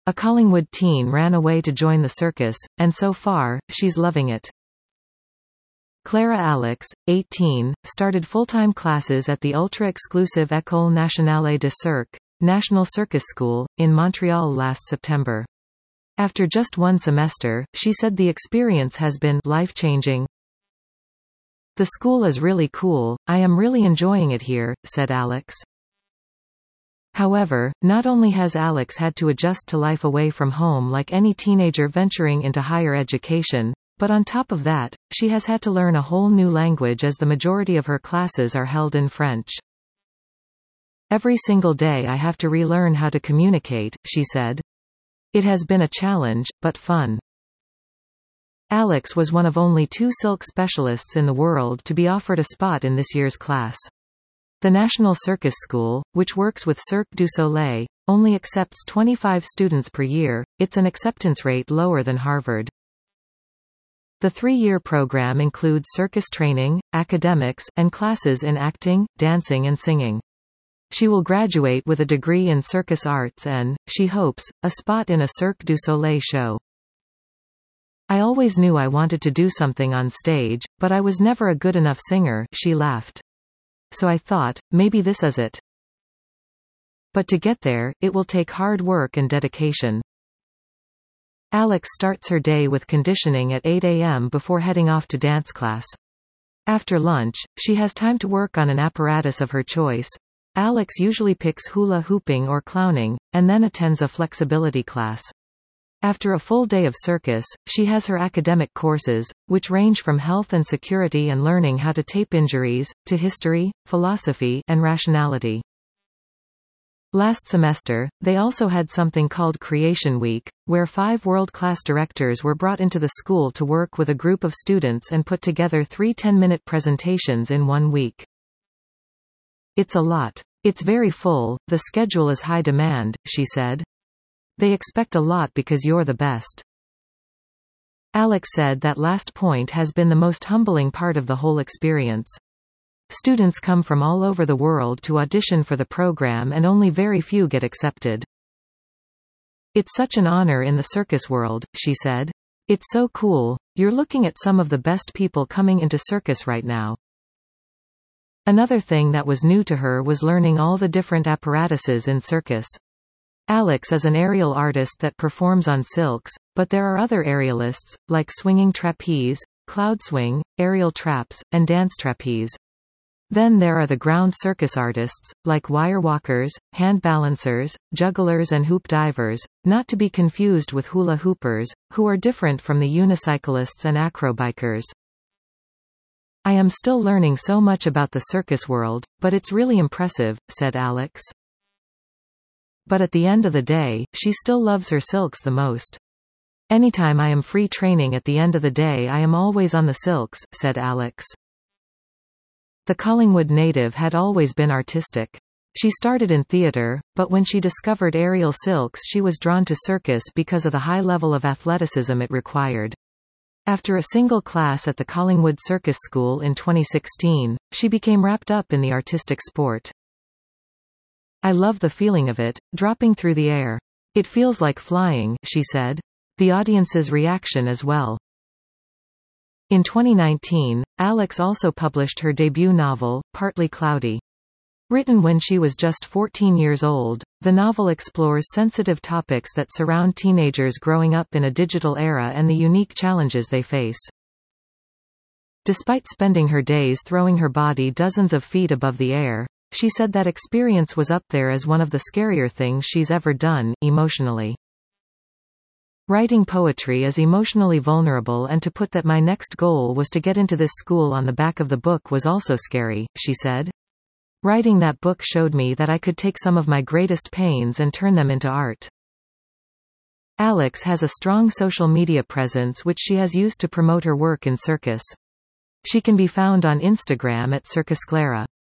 A Collingwood teen ran away to join the circus, and so far, she's loving it. Clara Alex, 18, started full-time classes at the ultra-exclusive École Nationale de Cirque, National Circus School, in Montreal last September. After just one semester, she said the experience has been life-changing. "The school is really cool, I am really enjoying it here," said Alex. However, not only has Alex had to adjust to life away from home like any teenager venturing into higher education, but on top of that, she has had to learn a whole new language as the majority of her classes are held in French. "Every single day I have to relearn how to communicate," she said. "It has been a challenge, but fun." Alex was one of only 2 silk specialists in the world to be offered a spot in this year's class. The National Circus School, which works with Cirque du Soleil, only accepts 25 students per year. It's an acceptance rate lower than Harvard. The 3-year program includes circus training, academics, and classes in acting, dancing and singing. She will graduate with a degree in circus arts and, she hopes, a spot in a Cirque du Soleil show. "I always knew I wanted to do something on stage, but I was never a good enough singer," she laughed. "So I thought, maybe this is it. But to get there, it will take hard work and dedication." Alex starts her day with conditioning at 8 a.m. before heading off to dance class. After lunch, she has time to work on an apparatus of her choice. Alex usually picks hula hooping or clowning, and then attends a flexibility class. After a full day of circus, she has her academic courses, which range from health and security and learning how to tape injuries, to history, philosophy, and rationality. Last semester, they also had something called Creation Week, where 5 world-class directors were brought into the school to work with a group of students and put together 3 10-minute presentations in 1 week. "It's a lot. It's very full, the schedule is high demand," she said. "They expect a lot because you're the best." Alex said that last point has been the most humbling part of the whole experience. Students come from all over the world to audition for the program and only very few get accepted. "It's such an honor in the circus world," she said. "It's so cool, you're looking at some of the best people coming into circus right now." Another thing that was new to her was learning all the different apparatuses in circus. Alex is an aerial artist that performs on silks, but there are other aerialists, like swinging trapeze, cloud swing, aerial traps, and dance trapeze. Then there are the ground circus artists, like wire walkers, hand balancers, jugglers and hoop divers, not to be confused with hula hoopers, who are different from the unicyclists and acrobikers. "I am still learning so much about the circus world, but it's really impressive," said Alex. But at the end of the day, she still loves her silks the most. "Anytime I am free training at the end of the day I am always on the silks," said Alex. The Collingwood native had always been artistic. She started in theatre, but when she discovered aerial silks she was drawn to circus because of the high level of athleticism it required. After a single class at the Collingwood Circus School in 2016, she became wrapped up in the artistic sport. "I love the feeling of it, dropping through the air. It feels like flying," she said. The audience's reaction as well. In 2019, Alex also published her debut novel, Partly Cloudy. Written when she was just 14 years old, the novel explores sensitive topics that surround teenagers growing up in a digital era and the unique challenges they face. Despite spending her days throwing her body dozens of feet above the air, she said that experience was up there as one of the scarier things she's ever done, emotionally. "Writing poetry is emotionally vulnerable, and to put that my next goal was to get into this school on the back of the book was also scary," she said. "Writing that book showed me that I could take some of my greatest pains and turn them into art." Alex has a strong social media presence which she has used to promote her work in circus. She can be found on Instagram at Circus Clara.